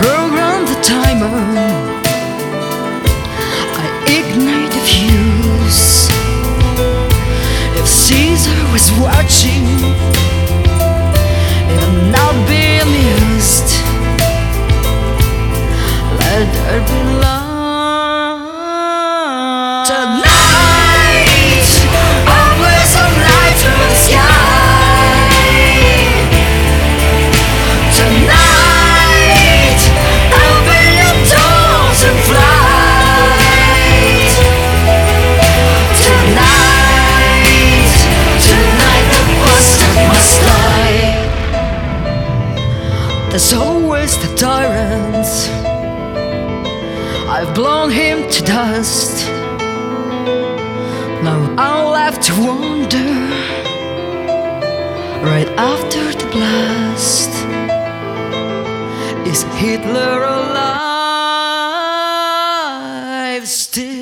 program the timer, I ignite the fuse. If Caesar was watching, he'll not be amused. Let there be love. Tonight, I'll play some light through the sky. Tonight, I'll be your doors and flight. Tonight, tonight the bastard must die. There's always the tyrant. I've blown him to dust. Now I'm left to wonder, right after the blast, is Hitler alive still?